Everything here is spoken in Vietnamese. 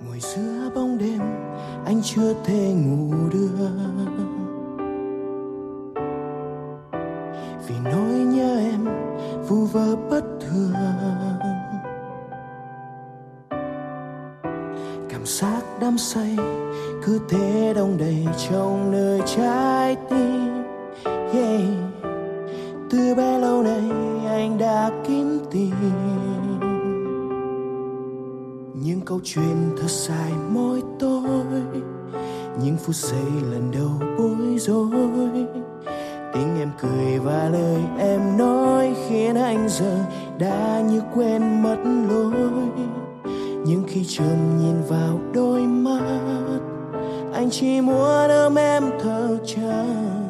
Ngồi giữa bóng đêm anh chưa thể ngủ được, vì nỗi nhớ em vu vơ bất thường. Cảm giác đắm say cứ thế đong đầy trong nơi trái tim. Từ bé lâu nay anh đã kiếm tìm những câu chuyện thật dài môi tôi, những phút giây lần đầu bối rối. Tiếng em cười và lời em nói khiến anh giờ đã như quên mất lối. Nhưng khi chợt nhìn vào đôi mắt, anh chỉ muốn ôm em thật chặt.